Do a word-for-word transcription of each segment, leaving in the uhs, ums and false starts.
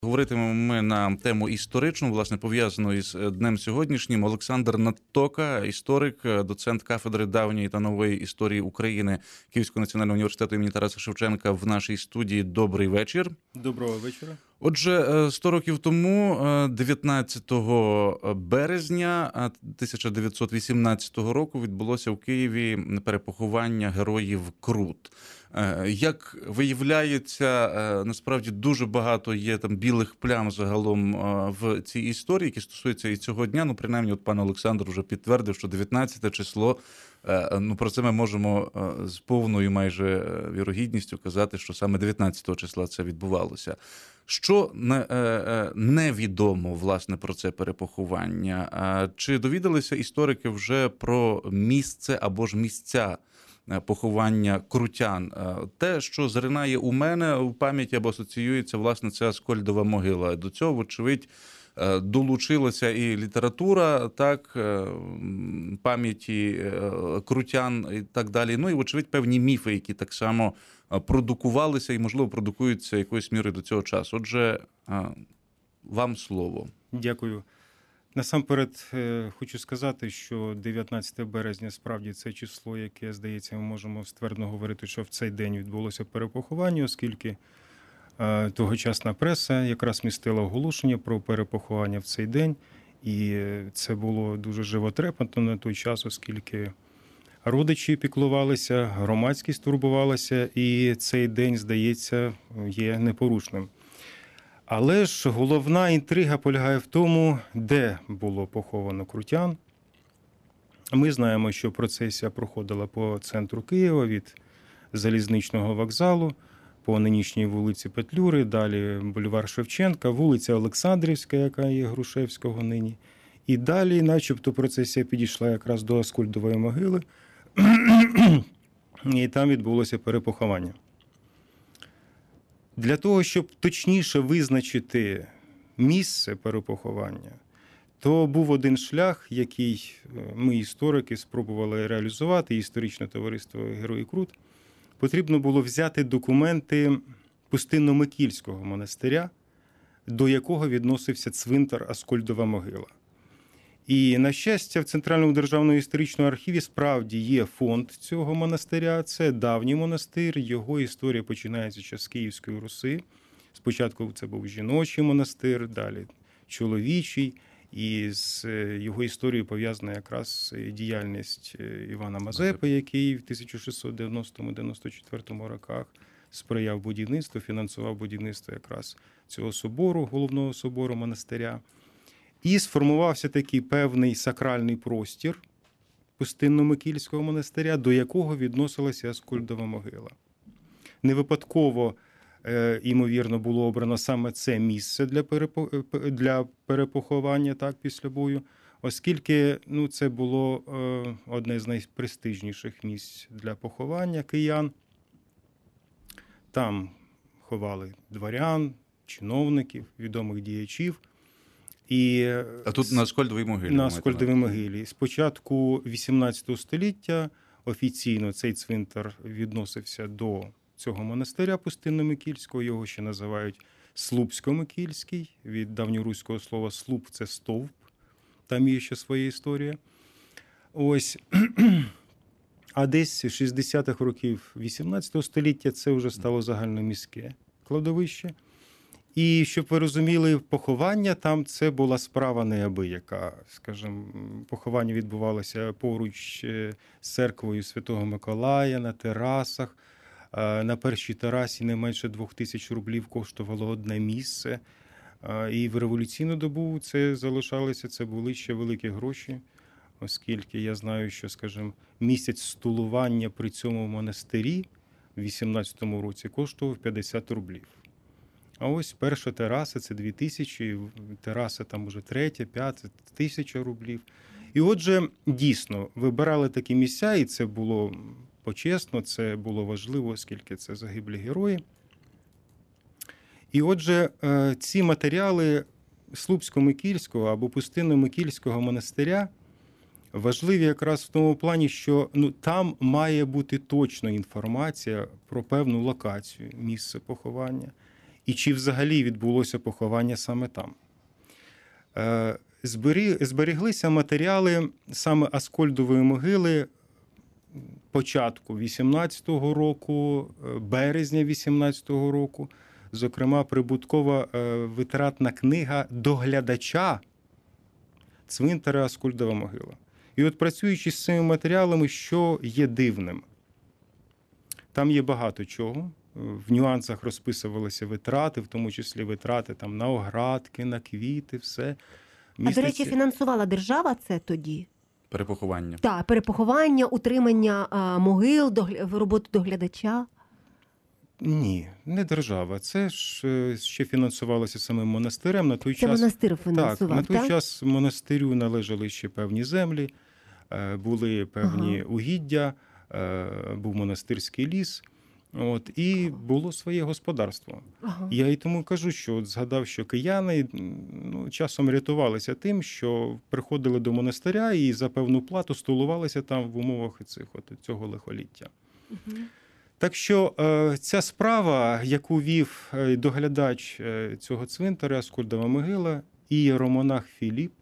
Говоритимемо ми на тему історичну, власне, пов'язану із днем сьогоднішнім. Олександр Натока, історик, доцент кафедри давньої та нової історії України Київського національного університету імені Тараса Шевченка в нашій студії. Добрий вечір. Доброго вечора. Отже, сто років тому, дев'ятнадцятого березня тисяча дев'ятсот вісімнадцятого року, відбулося в Києві перепоховання героїв Крут. Як виявляється, насправді дуже багато є там білих плям загалом в цій історії, які стосуються і цього дня. Ну, принаймні, от пан Олександр вже підтвердив, що дев'ятнадцяте число, ну, про це ми можемо з повною майже вірогідністю казати, що саме дев'ятнадцятого числа це відбувалося. Що невідомо, власне, про це перепоховання? Чи довідалися історики вже про місце або ж місця поховання крутян? Те, що зринає у мене в пам'яті або асоціюється, власне, це Аскольдова могила. До цього, вочевидь, долучилася і література, так, пам'яті крутян і так далі. Ну і, вочевидь, певні міфи, які так само продукувалися і, можливо, продукуються якоюсь мірою до цього часу. Отже, вам слово. Дякую. Насамперед, хочу сказати, що дев'ятнадцяте березня справді це число, яке, здається, ми можемо ствердно говорити, що в цей день відбулося перепоховання, оскільки тогочасна преса якраз містила оголошення про перепоховання в цей день. І це було дуже животрепетно на той час, оскільки родичі піклувалися, громадськість турбувалася, і цей день, здається, є непорушним. Але ж головна інтрига полягає в тому, де було поховано крутян. Ми знаємо, що процесія проходила по центру Києва від залізничного вокзалу, по нинішній вулиці Петлюри, далі бульвар Шевченка, вулиця Олександрівська, яка є Грушевського нині. І далі, начебто, процесія підійшла якраз до Аскольдової могили, і там відбулося перепоховання. Для того, щоб точніше визначити місце перепоховання, то був один шлях, який ми, історики, спробували реалізувати, історичне товариство «Герої Крут». Потрібно було взяти документи Пустинно-Микільського монастиря, до якого відносився цвинтар Аскольдова могила. І, на щастя, в Центральному державному історичному архіві справді є фонд цього монастиря. Це давній монастир, його історія починається ще з Київської Руси. Спочатку це був жіночий монастир, далі чоловічий. І з його історією пов'язана якраз діяльність Івана Мазепи, який в тисяча шістсот дев'яностому - дев'яносто четвертому роках сприяв будівництву, фінансував будівництво якраз цього собору, головного собору монастиря. І сформувався такий певний сакральний простір Пустинно-Микільського монастиря, до якого відносилася Аскольдова могила. Не випадково, ймовірно, було обрано саме це місце для перепо... для перепоховання, так, після бою, оскільки, ну, це було одне з найпрестижніших місць для поховання киян. Там ховали дворян, чиновників, відомих діячів. І а тут на Аскольдовій могилі. На Аскольдовій могилі. З початку вісімнадцятого століття офіційно цей цвинтар відносився до цього монастиря Пустинно-Микільського. Його ще називають Слупсько-Микільський. Від давньоруського слова «слуп» – це стовп. Там є ще своя історія. Ось. А десь з шістдесятих років вісімнадцятого століття це вже стало загальноміське кладовище. І, щоб ви розуміли, поховання там це була справа неабияка. Скажімо, поховання відбувалося поруч з церквою Святого Миколая, на терасах. На першій терасі не менше двох тисяч рублів коштувало одне місце. І в революційну добу це залишалося, це були ще великі гроші, оскільки я знаю, що, скажімо, місяць столування при цьому монастирі в вісімнадцятому році коштував п'ятдесят рублів. А ось перша тераса – це дві тисячі, тераса там уже третя, п'ята, тисяча рублів. І отже, дійсно, вибирали такі місця, і це було почесно, це було важливо, оскільки це загиблі герої. І отже, ці матеріали Слупсько-Микільського або Пустинно-Микільського монастиря важливі якраз в тому плані, що, ну, там має бути точна інформація про певну локацію, місце поховання. і чи взагалі відбулося поховання саме там. Е, збері- Зберіглися матеріали саме Аскольдової могили початку вісімнадцятого року, е, березня вісімнадцятого року, зокрема, прибуткова е, витратна книга доглядача цвинтаря Аскольдова могила. І от працюючи з цими матеріалами, що є дивним? Там є багато чого. В нюансах розписувалися витрати, в тому числі витрати там, на оградки, на квіти, все. А, до речі, фінансувала держава це тоді? Перепоховання. Так, перепоховання, утримання а, могил, догля... роботу доглядача. Ні, не держава. Це ж е, ще фінансувалося самим монастирем. На той Це час монастир фінансував, так, на той так? час монастирю належали ще певні землі, е, були певні Ага. угіддя, е, був монастирський ліс. От, і було своє господарство. Ага. Я і тому кажу, що от згадав, що кияни ну, часом рятувалися тим, що приходили до монастиря і за певну плату столувалися там в умовах цих, от, цього лихоліття. Угу. Так що е, ця справа, яку вів е, доглядач е, цього цвинтаря, Аскольдова могила, і єромонах Філіп,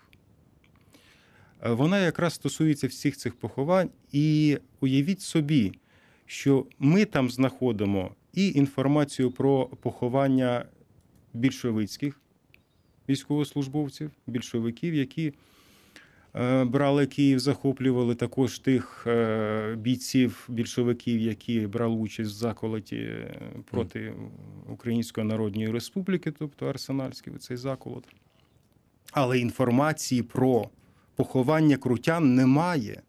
е, вона якраз стосується всіх цих поховань. І уявіть собі, що ми там знаходимо і інформацію про поховання більшовицьких військовослужбовців, більшовиків, які е, брали Київ, захоплювали, також тих е, бійців більшовиків, які брали участь в заколоті проти Української Народної Республіки, тобто Арсенальський цей заколот. Але інформації про поховання крутян немає.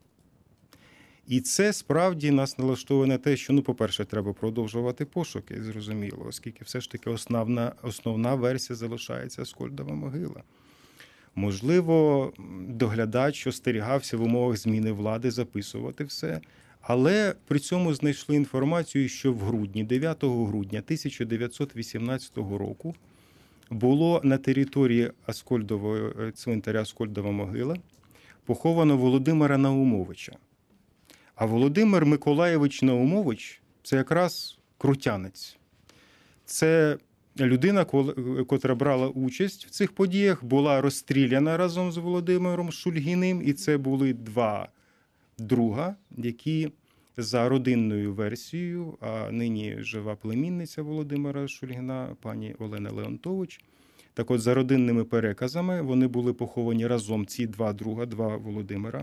І це справді нас налаштовує на те, що, ну, по-перше, треба продовжувати пошуки, зрозуміло, оскільки все ж таки основна, основна версія залишається Аскольдова могила. Можливо, доглядач остерігався в умовах зміни влади записувати все, але при цьому знайшли інформацію, що в грудні, дев'ятого грудня тисяча дев'ятсот вісімнадцятого року було на території Аскольдової, цвинтаря Аскольдова могила поховано Володимира Наумовича. А Володимир Миколайович Наумович – це якраз крутянець. Це людина, котра брала участь в цих подіях, була розстріляна разом з Володимиром Шульгіним, і це були два друга, які за родинною версією, а нині жива племінниця Володимира Шульгіна, пані Олена Леонтович, так от за родинними переказами вони були поховані разом, ці два друга, два Володимира.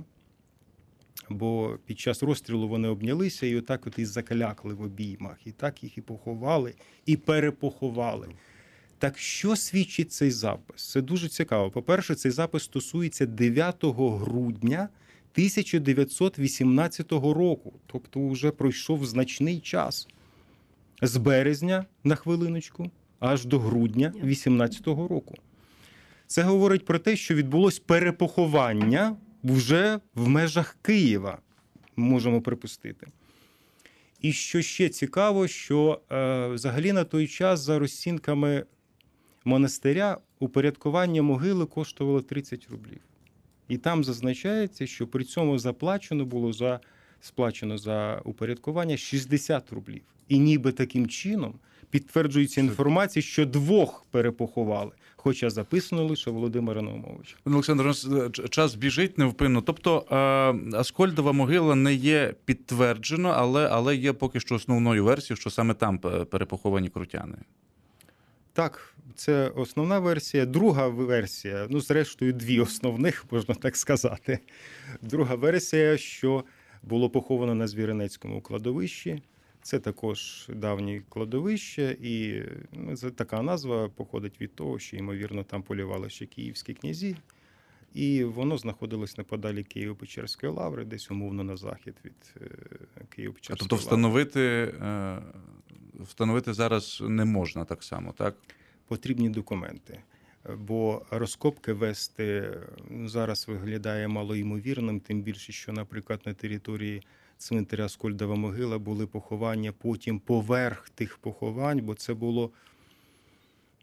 Бо під час розстрілу вони обнялися і отак от і закалякли в обіймах. І так їх і поховали, і перепоховали. Так що свідчить цей запис? Це дуже цікаво. По-перше, цей запис стосується дев'ятого грудня тисяча дев'ятсот вісімнадцятого року. Тобто вже пройшов значний час. З березня, на хвилиночку, аж до грудня вісімнадцятого року. Це говорить про те, що відбулось перепоховання вже в межах Києва, можемо припустити. І що ще цікаво, що е, взагалі на той час за розцінками монастиря упорядкування могили коштувало тридцять рублів. І там зазначається, що при цьому заплачено було за, сплачено за упорядкування шістдесят рублів. І ніби таким чином підтверджується інформація, що двох перепоховали. Хоча записано лише Володимира Наумовича. Олександр, у нас час біжить невпинно. Тобто Аскольдова могила не є підтверджена, але, але є поки що основною версією, що саме там перепоховані крутяни. Так, це основна версія. Друга версія, ну, зрештою, дві основних, можна так сказати. Друга версія, що було поховано на Звіринецькому кладовищі. Це також давнє кладовище, і ну, така назва походить від того, що, ймовірно, там полювали ще київські князі, і воно знаходилось неподалік Києво-Печерської лаври, десь умовно на захід від Києво-Печерської лаври. Тобто встановити, встановити зараз не можна так само, так? Потрібні документи, бо розкопки вести зараз виглядає малоймовірним, тим більше, що, наприклад, на території цвинтаря Аскольдова могила були поховання потім поверх тих поховань, бо це було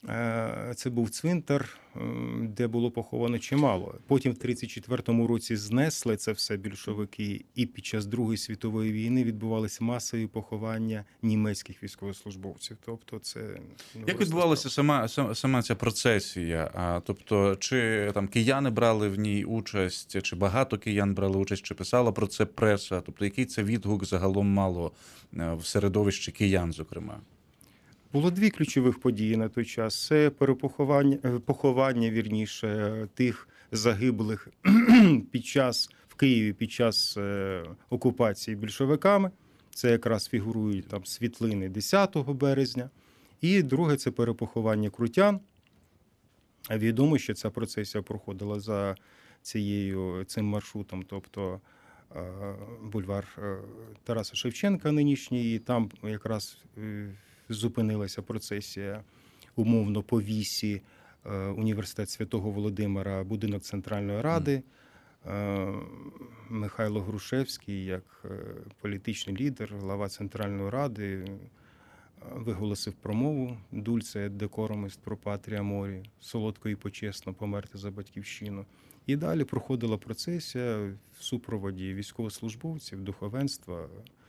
Е, Це був цвинтар, м, де було поховано чимало. Потім в тридцять четвертому році знесли це все більшовики, і під час Другої світової війни відбувалися масові поховання німецьких військовослужбовців. Тобто це ну, Як просто відбувалася справа. сама, сам- сама ця процесія? А, тобто, чи там кияни брали в ній участь, чи багато киян брали участь, чи писала про це преса? Тобто, який це відгук загалом мало е, в середовищі киян, зокрема? Було дві ключових події на той час. Це перепоховання, е, поховання, вірніше, тих загиблих під час в Києві під час е, окупації більшовиками. Це якраз фігурують там світлини десятого березня. І друге це перепоховання крутян. Відомо, що ця процесія проходила за цією цим маршрутом, тобто е, бульвар е, Тараса Шевченка нинішній, і там якраз е, зупинилася процесія умовно по вісі е, університет Святого Володимира, будинок Центральної Ради. Е, Михайло Грушевський, як е, політичний лідер, глава Центральної Ради, е, виголосив промову «Dulce et decorum est pro patria mori» – «Солодко і почесно померти за батьківщину». І далі проходила процесія в супроводі військовослужбовців, духовенства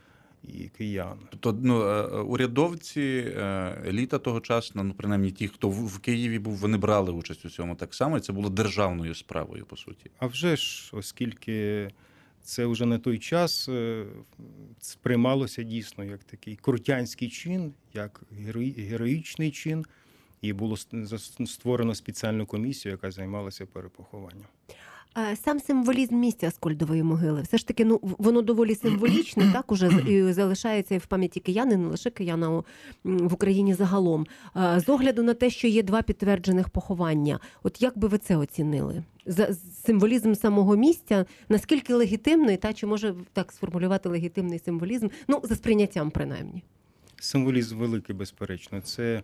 і киян. Тобто, ну, е, урядовці, е, еліта тогочасна, ну, принаймні ті, хто в в Києві був, вони брали участь у цьому так само, і це було державною справою, по суті. А вже ж, оскільки це вже на той час е, сприймалося дійсно як такий крутянський чин, як герої- героїчний чин, і було ст- зас- створено спеціальну комісію, яка займалася перепохованням. Е, Сам символізм місця Аскольдової могили, все ж таки, ну воно доволі символічне, так уже з- і залишається і в пам'яті киян, і не лише киян, а у- м, в Україні загалом. Е, З огляду на те, що є два підтверджених поховання, от як би ви це оцінили? За символізм самого місця, наскільки легітимний, та чи може так сформулювати легітимний символізм? Ну, за сприйняттям принаймні. Символізм великий, безперечно. Це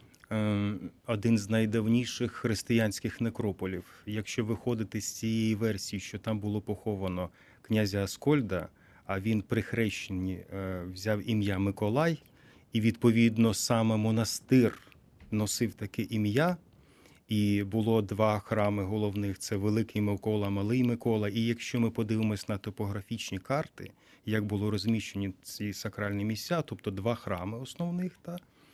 е, один з найдавніших християнських некрополів. Якщо виходити з цієї версії, що там було поховано князя Аскольда, а він при хрещенні е, взяв ім'я Миколай, і, відповідно, саме монастир носив таке ім'я, і було два храми головних – це Великий Микола, Малий Микола. І якщо ми подивимось на топографічні карти, як було розміщені ці сакральні місця, тобто два храми основних, та,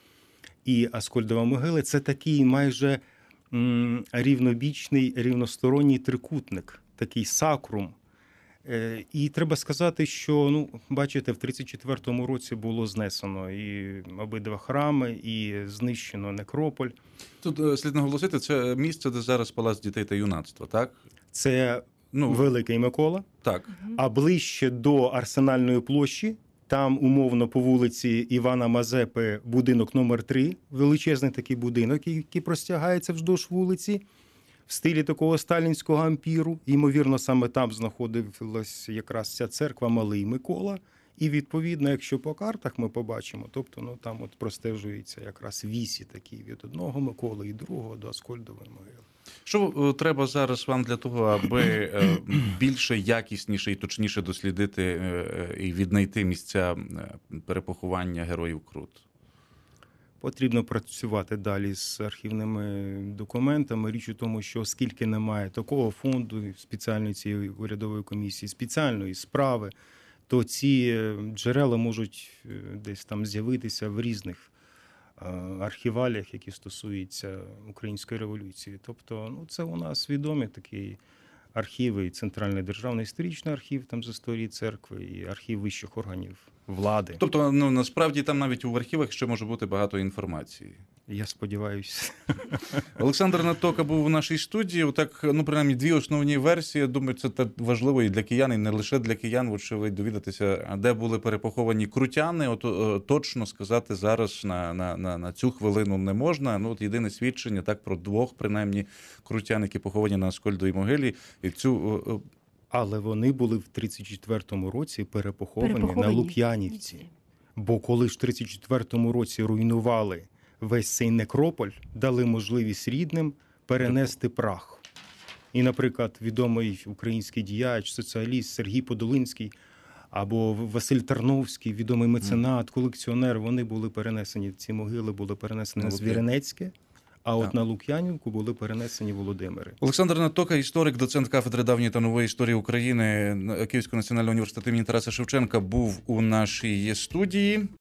і Аскольдова могила – це такий майже м, рівнобічний, рівносторонній трикутник, такий сакрум. Е, І треба сказати, що, ну, бачите, в тридцять четвертому році було знесено і обидва храми, і знищено некрополь. Тут е, слід наголосити, це місце, де зараз Палац дітей та юнацтва, так? Це Ну, Великий Микола, так. а ближче до Арсенальної площі, там умовно по вулиці Івана Мазепи будинок номер три, величезний такий будинок, який простягається вздовж вулиці, в стилі такого сталінського ампіру. Ймовірно, саме там знаходилась якраз ця церква Малий Микола. І, відповідно, якщо по картах ми побачимо, тобто ну, там от простежується якраз вісі такі від одного Миколи і другого до Аскольдової могили. Що е, треба зараз вам для того, аби е, більше, якісніше і точніше дослідити е, е, і віднайти місця е, перепоховання героїв Крут? Потрібно працювати далі з архівними документами. Річ у тому, що оскільки немає такого фонду, спеціальної цієї урядової комісії, спеціальної справи, то ці джерела можуть десь там з'явитися в різних архіваліях, які стосуються Української революції. Тобто, ну, це у нас відомі такі архіви, і Центральний державний історичний архів там з історії церкви, і архів вищих органів влади. Тобто, ну, насправді там навіть у архівах ще може бути багато інформації. Я сподіваюся. Олександр Натока був у нашій студії. Отак, ну, принаймні, дві основні версії. Я думаю, це так важливо і для киян, і не лише для киян, вочевидь, довідатися, де були перепоховані крутяни. От, о, точно сказати зараз на, на, на, на цю хвилину не можна. Ну, от єдине свідчення так про двох, принаймні, крутян, які поховані на Аскольдовій могилі. І цю... о, Але вони були в тридцять четвертому році перепоховані, Перепоховані. на Лук'янівці. Бо коли ж в тридцять четвертому році руйнували весь цей некрополь, дали можливість рідним перенести прах. І, наприклад, відомий український діяч, соціаліст Сергій Подолинський або Василь Тарновський, відомий меценат, колекціонер, вони були перенесені, ці могили були перенесені на Лук'ян. Звіринецьке, а от Так. на Лук'янівку були перенесені Володимири. Олександр Натока, історик, доцент кафедри давньої та нової історії України Київського національного університету імені Тараса Шевченка, був у нашій студії.